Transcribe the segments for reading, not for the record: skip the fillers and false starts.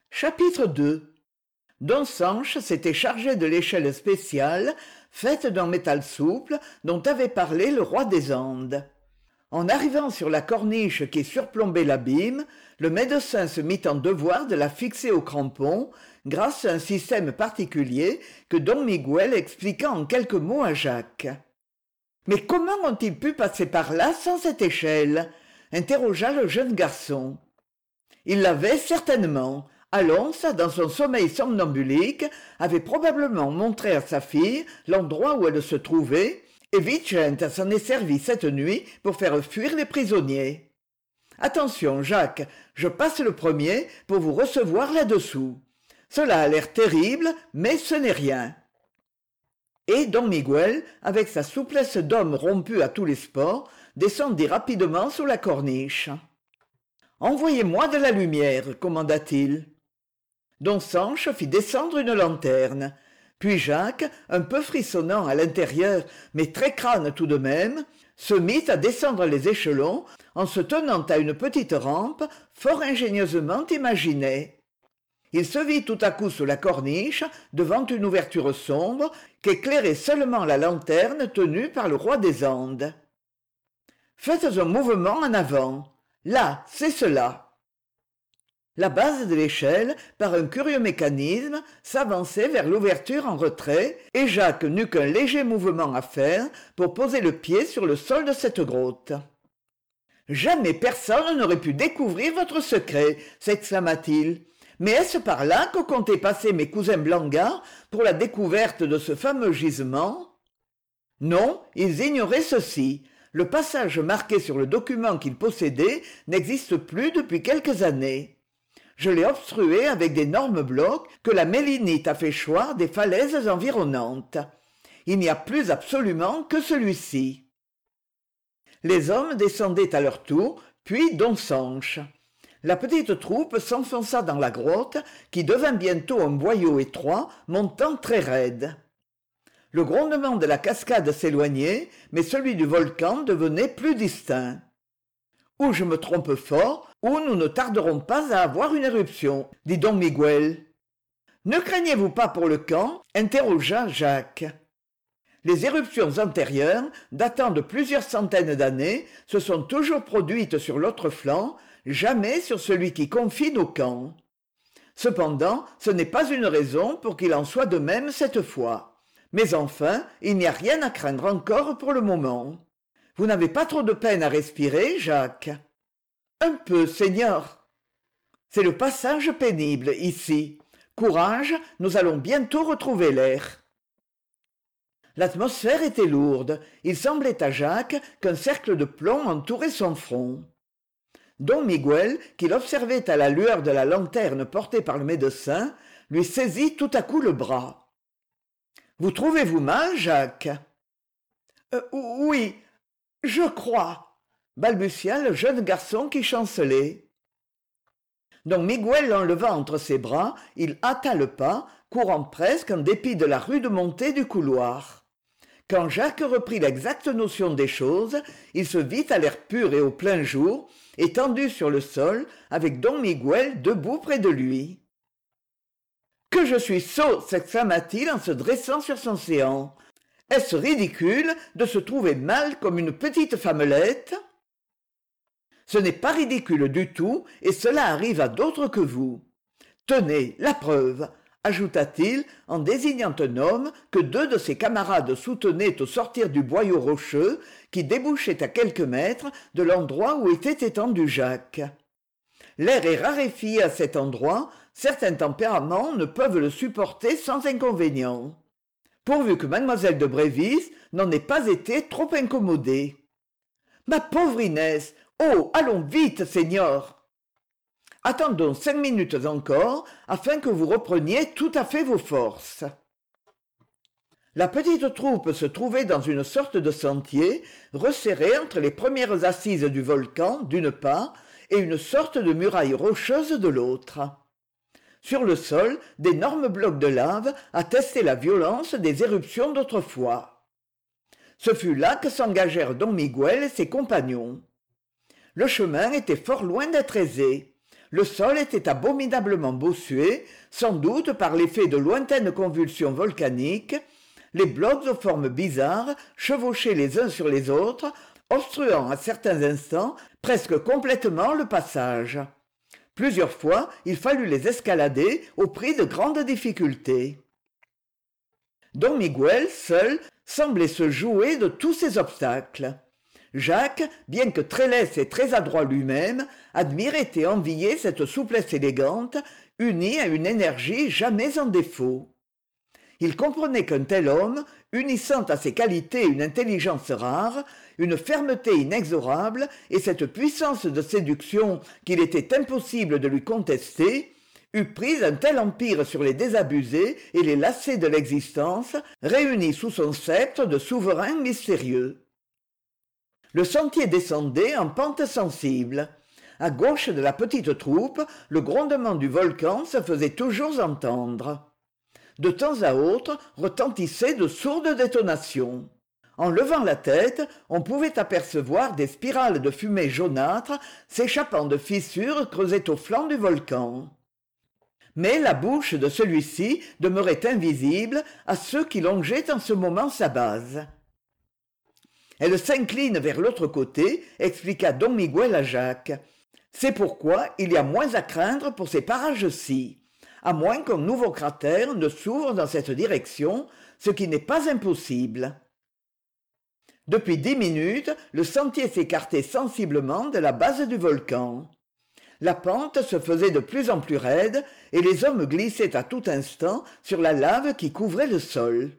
Chapitre 2. Don Sanche s'était chargé de l'échelle spéciale, faite d'un métal souple, dont avait parlé le roi des Andes. En arrivant sur la corniche qui surplombait l'abîme, le médecin se mit en devoir de la fixer au crampon, grâce à un système particulier que Don Miguel expliqua en quelques mots à Jacques. « Mais comment ont-ils pu passer par là sans cette échelle ?» interrogea le jeune garçon. Il l'avait certainement. Alonse, dans son sommeil somnambulique, avait probablement montré à sa fille l'endroit où elle se trouvait, et Vicente s'en est servi cette nuit pour faire fuir les prisonniers. Attention, Jacques, je passe le premier pour vous recevoir là-dessous. Cela a l'air terrible, mais ce n'est rien. Et Don Miguel, avec sa souplesse d'homme rompu à tous les sports, descendit rapidement sur la corniche. « Envoyez-moi de la lumière, commanda-t-il. » Don Sanche fit descendre une lanterne. Puis Jacques, un peu frissonnant à l'intérieur, mais très crâne tout de même, se mit à descendre les échelons en se tenant à une petite rampe fort ingénieusement imaginée. Il se vit tout à coup sous la corniche, devant une ouverture sombre qu'éclairait seulement la lanterne tenue par le roi des Andes. « Faites un mouvement en avant. Là, c'est cela. » La base de l'échelle, par un curieux mécanisme, s'avançait vers l'ouverture en retrait, et Jacques n'eut qu'un léger mouvement à faire pour poser le pied sur le sol de cette grotte. « Jamais personne n'aurait pu découvrir votre secret, s'exclama-t-il. Mais est-ce par là que comptaient passer mes cousins Blangards pour la découverte de ce fameux gisement ? Non, ils ignoraient ceci. Le passage marqué sur le document qu'ils possédaient n'existe plus depuis quelques années. Je l'ai obstrué avec d'énormes blocs que la mélinite a fait choir des falaises environnantes. Il n'y a plus absolument que celui-ci. » Les hommes descendaient à leur tour, puis Don Sanche. La petite troupe s'enfonça dans la grotte, qui devint bientôt un boyau étroit, montant très raide. Le grondement de la cascade s'éloignait, mais celui du volcan devenait plus distinct. « Ou je me trompe fort, ou nous ne tarderons pas à avoir une éruption, dit Don Miguel. « Ne craignez-vous pas pour le camp ?» interrogea Jacques. Les éruptions antérieures, datant de plusieurs centaines d'années, se sont toujours produites sur l'autre flanc, jamais sur celui qui confine au camp. Cependant, ce n'est pas une raison pour qu'il en soit de même cette fois. Mais enfin, il n'y a rien à craindre encore pour le moment. Vous n'avez pas trop de peine à respirer, Jacques ? Un peu, Seigneur. C'est le passage pénible, ici. Courage, nous allons bientôt retrouver l'air. L'atmosphère était lourde. Il semblait à Jacques qu'un cercle de plomb entourait son front. Don Miguel, qui l'observait à la lueur de la lanterne portée par le médecin, lui saisit tout à coup le bras. « Vous trouvez-vous mal, Jacques ?»« Oui, je crois, » balbutia le jeune garçon qui chancelait. Donc Miguel l'enleva entre ses bras, il hâta le pas, courant presque en dépit de la rude montée du couloir. Quand Jacques reprit l'exacte notion des choses, il se vit à l'air pur et au plein jour, étendu sur le sol, avec Don Miguel debout près de lui. « Que je suis sot !» s'exclama-t-il en se dressant sur son séant. « Est-ce ridicule de se trouver mal comme une petite femmelette ? Ce n'est pas ridicule du tout, et cela arrive à d'autres que vous. Tenez, la preuve !» ajouta-t-il en désignant un homme que deux de ses camarades soutenaient au sortir du boyau rocheux qui débouchait à quelques mètres de l'endroit où était étendu Jacques. L'air est raréfié à cet endroit, certains tempéraments ne peuvent le supporter sans inconvénient. Pourvu que mademoiselle de Brévis n'en ait pas été trop incommodée. « Ma pauvre Inès ! Oh, allons vite, Seigneur !» Attendons 5 minutes encore, afin que vous repreniez tout à fait vos forces. La petite troupe se trouvait dans une sorte de sentier, resserré entre les premières assises du volcan, d'une part, et une sorte de muraille rocheuse de l'autre. Sur le sol, d'énormes blocs de lave attestaient la violence des éruptions d'autrefois. Ce fut là que s'engagèrent Don Miguel et ses compagnons. Le chemin était fort loin d'être aisé. Le sol était abominablement bossué, sans doute par l'effet de lointaines convulsions volcaniques. Les blocs aux formes bizarres chevauchaient les uns sur les autres, obstruant à certains instants presque complètement le passage. Plusieurs fois, il fallut les escalader au prix de grandes difficultés. Don Miguel, seul, semblait se jouer de tous ces obstacles. Jacques, bien que très leste et très adroit lui-même, admirait et enviait cette souplesse élégante, unie à une énergie jamais en défaut. Il comprenait qu'un tel homme, unissant à ses qualités une intelligence rare, une fermeté inexorable et cette puissance de séduction qu'il était impossible de lui contester, eût pris un tel empire sur les désabusés et les lacets de l'existence, réunis sous son sceptre de souverain mystérieux. Le sentier descendait en pente sensible. À gauche de la petite troupe, le grondement du volcan se faisait toujours entendre. De temps à autre retentissaient de sourdes détonations. En levant la tête, on pouvait apercevoir des spirales de fumée jaunâtre s'échappant de fissures creusées au flanc du volcan. Mais la bouche de celui-ci demeurait invisible à ceux qui longeaient en ce moment sa base. Elle s'incline vers l'autre côté, expliqua Don Miguel à Jacques. C'est pourquoi il y a moins à craindre pour ces parages-ci, à moins qu'un nouveau cratère ne s'ouvre dans cette direction, ce qui n'est pas impossible. Depuis 10 minutes, le sentier s'écartait sensiblement de la base du volcan. La pente se faisait de plus en plus raide et les hommes glissaient à tout instant sur la lave qui couvrait le sol.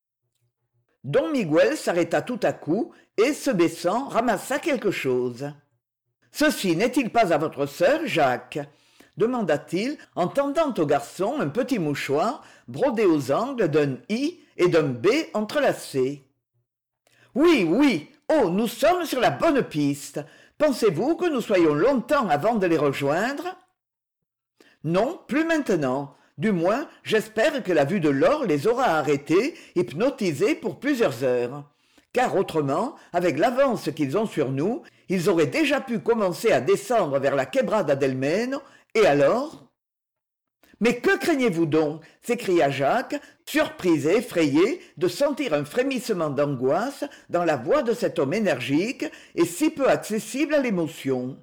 Don Miguel s'arrêta tout à coup et, se baissant, ramassa quelque chose. « Ceci n'est-il pas à votre sœur, Jacques ?» demanda-t-il en tendant au garçon un petit mouchoir brodé aux angles d'un I et d'un B entrelacés. « Oui, oui, oh, nous sommes sur la bonne piste. Pensez-vous que nous soyons longtemps avant de les rejoindre ?»« Non, plus maintenant. Du moins, j'espère que la vue de l'or les aura arrêtés, hypnotisés pour plusieurs heures. Car autrement, avec l'avance qu'ils ont sur nous, ils auraient déjà pu commencer à descendre vers la Quebrada del Meno, et alors ? » « Mais que craignez-vous donc ?» s'écria Jacques, surpris et effrayé de sentir un frémissement d'angoisse dans la voix de cet homme énergique et si peu accessible à l'émotion.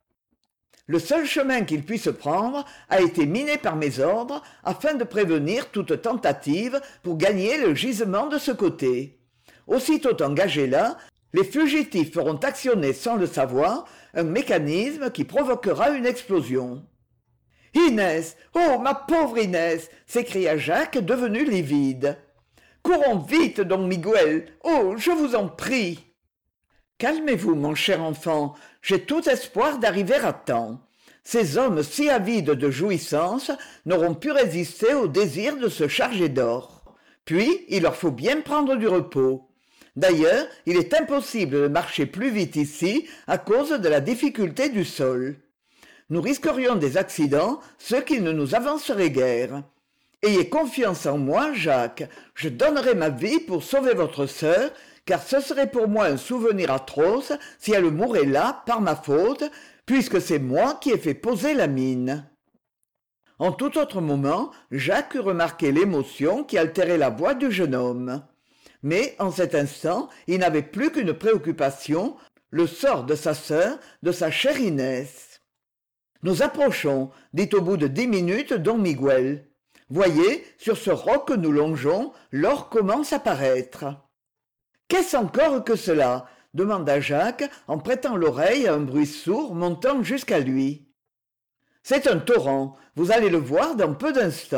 Le seul chemin qu'il puisse prendre a été miné par mes ordres afin de prévenir toute tentative pour gagner le gisement de ce côté. Aussitôt engagés là, les fugitifs feront actionner sans le savoir un mécanisme qui provoquera une explosion. « Inès, oh, ma pauvre Inès !» s'écria Jacques, devenu livide. « Courons vite, Don Miguel, oh, je vous en prie !»« Calmez-vous, mon cher enfant, j'ai tout espoir d'arriver à temps. Ces hommes si avides de jouissance n'auront pu résister au désir de se charger d'or. Puis, il leur faut bien prendre du repos. D'ailleurs, il est impossible de marcher plus vite ici à cause de la difficulté du sol. Nous risquerions des accidents, ce qui ne nous avancerait guère. Ayez confiance en moi, Jacques, je donnerai ma vie pour sauver votre sœur, car ce serait pour moi un souvenir atroce si elle mourait là, par ma faute, puisque c'est moi qui ai fait poser la mine. » En tout autre moment, Jacques eût remarqué l'émotion qui altérait la voix du jeune homme. Mais, en cet instant, il n'avait plus qu'une préoccupation, le sort de sa sœur, de sa chère Inès. « Nous approchons, » dit au bout de 10 minutes Don Miguel. « Voyez, sur ce roc que nous longeons, l'or commence à paraître. »« Qu'est-ce encore que cela ?» demanda Jacques en prêtant l'oreille à un bruit sourd montant jusqu'à lui. « C'est un torrent, vous allez le voir dans peu d'instants. »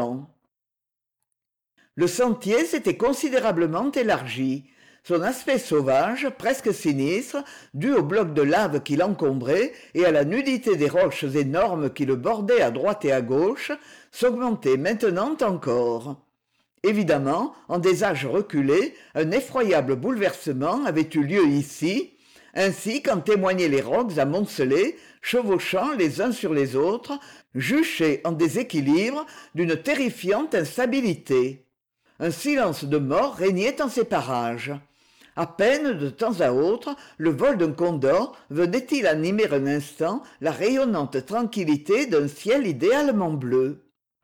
Le sentier s'était considérablement élargi. Son aspect sauvage, presque sinistre, dû aux blocs de lave qui l'encombraient et à la nudité des roches énormes qui le bordaient à droite et à gauche, s'augmentait maintenant encore. Évidemment, en des âges reculés, un effroyable bouleversement avait eu lieu ici, ainsi qu'en témoignaient les rocs amoncelés, chevauchant les uns sur les autres, juchés en déséquilibre d'une terrifiante instabilité. Un silence de mort régnait en ces parages. À peine de temps à autre, le vol d'un condor venait-il animer un instant la rayonnante tranquillité d'un ciel idéalement bleu.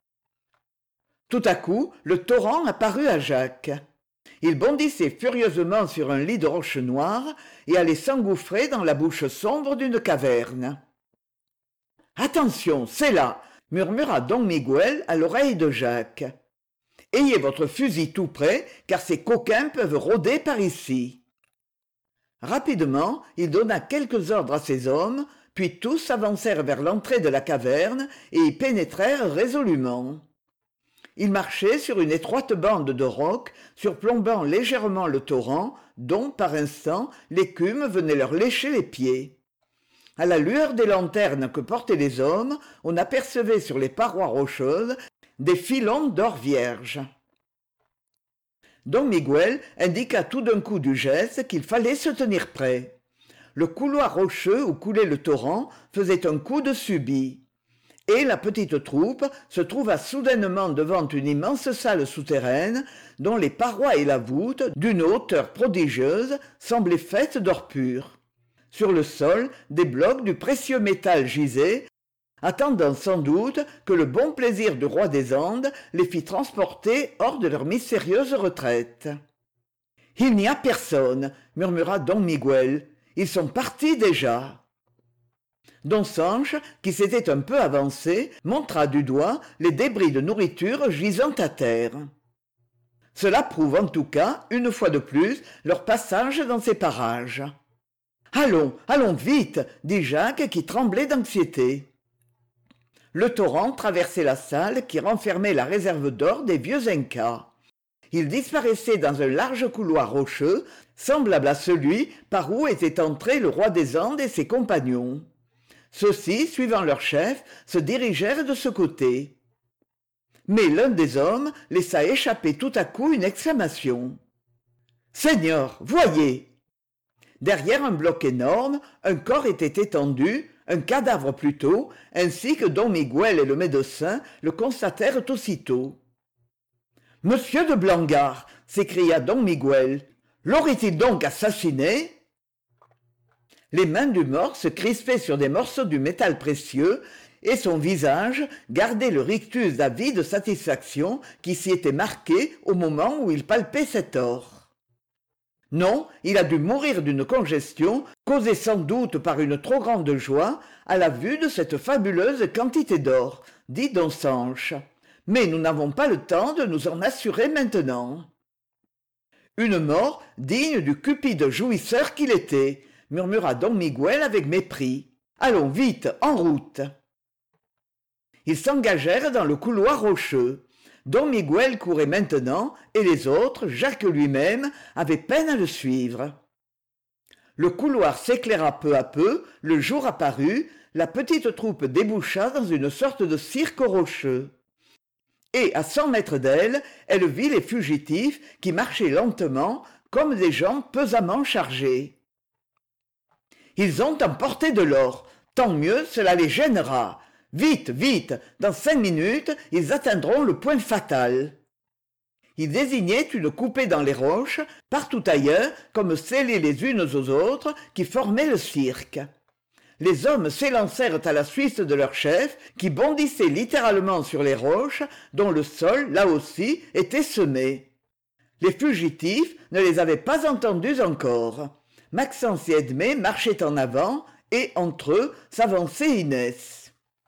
Tout à coup, le torrent apparut à Jacques. Il bondissait furieusement sur un lit de roches noires et allait s'engouffrer dans la bouche sombre d'une caverne. « Attention, c'est là !» murmura don Miguel à l'oreille de Jacques. « Ayez votre fusil tout prêt, car ces coquins peuvent rôder par ici. » Rapidement, il donna quelques ordres à ses hommes, puis tous s'avancèrent vers l'entrée de la caverne et y pénétrèrent résolument. Ils marchaient sur une étroite bande de rocs, surplombant légèrement le torrent, dont, par instants, l'écume venait leur lécher les pieds. À la lueur des lanternes que portaient les hommes, on apercevait sur les parois rocheuses des filons d'or vierge. Don Miguel indiqua tout d'un coup du geste qu'il fallait se tenir prêt. Le couloir rocheux où coulait le torrent faisait un coude subit. Et la petite troupe se trouva soudainement devant une immense salle souterraine dont les parois et la voûte, d'une hauteur prodigieuse, semblaient faites d'or pur. Sur le sol, des blocs du précieux métal gisaient, attendant sans doute que le bon plaisir du roi des Andes les fît transporter hors de leur mystérieuse retraite. « Il n'y a personne, » murmura don Miguel. « Ils sont partis déjà. » Don Sanche, qui s'était un peu avancé, montra du doigt les débris de nourriture gisant à terre. Cela prouve en tout cas, une fois de plus, leur passage dans ces parages. « Allons, allons vite !» dit Jacques qui tremblait d'anxiété. Le torrent traversait la salle qui renfermait la réserve d'or des vieux Incas. Il disparaissait dans un large couloir rocheux, semblable à celui par où était entré le roi des Andes et ses compagnons. Ceux-ci, suivant leur chef, se dirigèrent de ce côté. Mais l'un des hommes laissa échapper tout à coup une exclamation. « Seigneur, voyez !» Derrière un bloc énorme, un corps était étendu, un cadavre plutôt, ainsi que don Miguel et le médecin le constatèrent aussitôt. « Monsieur de Blangar !» s'écria don Miguel. « L'aurait-il donc assassiné ?» Les mains du mort se crispaient sur des morceaux du métal précieux, et son visage gardait le rictus d'avide satisfaction qui s'y était marqué au moment où il palpait cet or. Non, il a dû mourir d'une congestion, causée sans doute par une trop grande joie, à la vue de cette fabuleuse quantité d'or, dit don Sanche. Mais nous n'avons pas le temps de nous en assurer maintenant. Une mort digne du cupide jouisseur qu'il était, murmura don Miguel avec mépris. Allons vite, en route. Ils s'engagèrent dans le couloir rocheux. Don Miguel courait maintenant, et les autres, Jacques lui-même, avaient peine à le suivre. Le couloir s'éclaira peu à peu, le jour apparut, la petite troupe déboucha dans une sorte de cirque rocheux. Et, à 100 mètres d'elle, elle vit les fugitifs qui marchaient lentement, comme des gens pesamment chargés. « Ils ont emporté de l'or. Tant mieux, cela les gênera. Vite, vite, dans 5 minutes, ils atteindront le point fatal. » Ils désignaient une coupée dans les roches, partout ailleurs, comme scellées les unes aux autres, qui formaient le cirque. Les hommes s'élancèrent à la suite de leur chef, qui bondissait littéralement sur les roches, dont le sol, là aussi, était semé. Les fugitifs ne les avaient pas entendus encore. Maxence et Edmé marchaient en avant, et entre eux s'avançait Inès.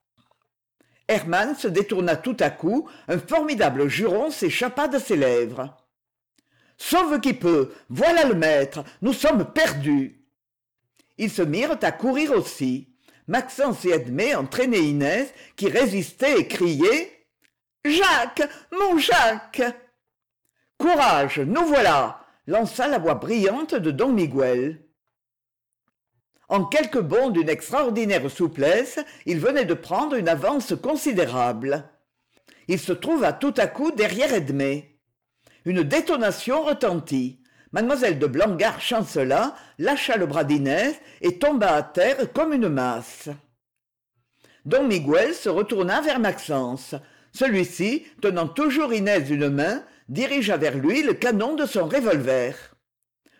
Hermann se détourna tout à coup, un formidable juron s'échappa de ses lèvres. « Sauve qui peut, voilà le maître, nous sommes perdus !» Ils se mirent à courir aussi. Maxence et Edmé entraînaient Inès, qui résistait et criait « Jacques, mon Jacques !»« Courage, nous voilà !» lança la voix brillante de don Miguel. En quelques bonds d'une extraordinaire souplesse, il venait de prendre une avance considérable. Il se trouva tout à coup derrière Edmé. Une détonation retentit. Mademoiselle de Blangar chancela, lâcha le bras d'Inès et tomba à terre comme une masse. Don Miguel se retourna vers Maxence. Celui-ci, tenant toujours Inès d'une main, dirigea vers lui le canon de son revolver. «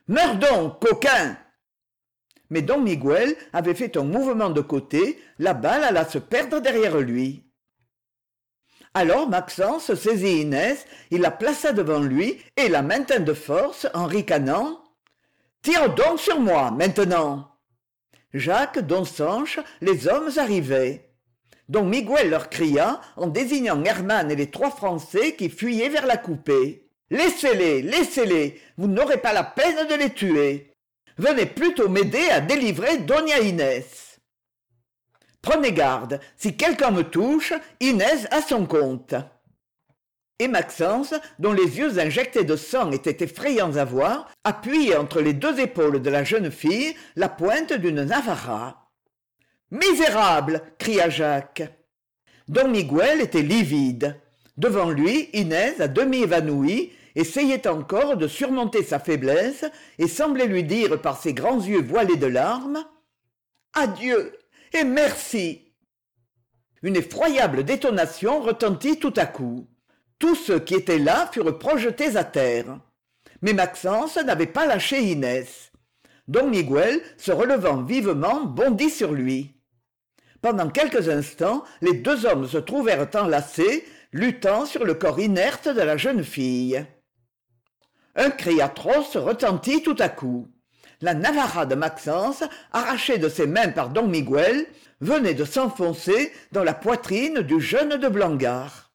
Meurs donc, coquin! Mais don Miguel avait fait un mouvement de côté, la balle alla se perdre derrière lui. Alors Maxence saisit Inès, il la plaça devant lui et la maintint de force en ricanant. « Tire donc sur moi, maintenant !» Jacques, don Sanche, les hommes arrivaient. Don Miguel leur cria, en désignant Hermann et les 3 Français qui fuyaient vers la coupée. « Laissez-les, laissez-les, vous n'aurez pas la peine de les tuer. Venez plutôt m'aider à délivrer Doña Inès. Prenez garde, si quelqu'un me touche, Inès a son compte. » Et Maxence, dont les yeux injectés de sang étaient effrayants à voir, appuyait entre les 2 épaules de la jeune fille la pointe d'une navarra. « Misérable !» cria Jacques. Don Miguel était livide. Devant lui, Inès, à demi évanouie, essayait encore de surmonter sa faiblesse et semblait lui dire par ses grands yeux voilés de larmes « Adieu et merci !» Une effroyable détonation retentit tout à coup. Tous ceux qui étaient là furent projetés à terre. Mais Maxence n'avait pas lâché Inès. Don Miguel, se relevant vivement, bondit sur lui. Pendant quelques instants, les 2 hommes se trouvèrent enlacés, luttant sur le corps inerte de la jeune fille. Un cri atroce retentit tout à coup. La navarra de Maxence, arrachée de ses mains par don Miguel, venait de s'enfoncer dans la poitrine du jeune de Blangar.